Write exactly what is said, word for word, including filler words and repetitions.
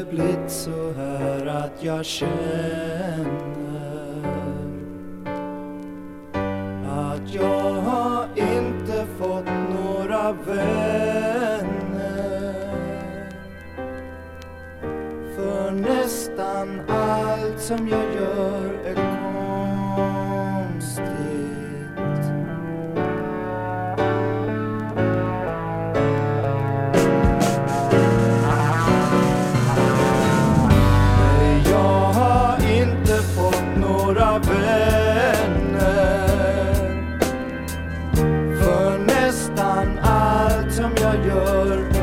det blivit så här att jag känner att jag har inte fått några vänner? För nästan allt som jag gör är konstigt. Nej, jag har inte fått några vänner. För nästan allt som jag gör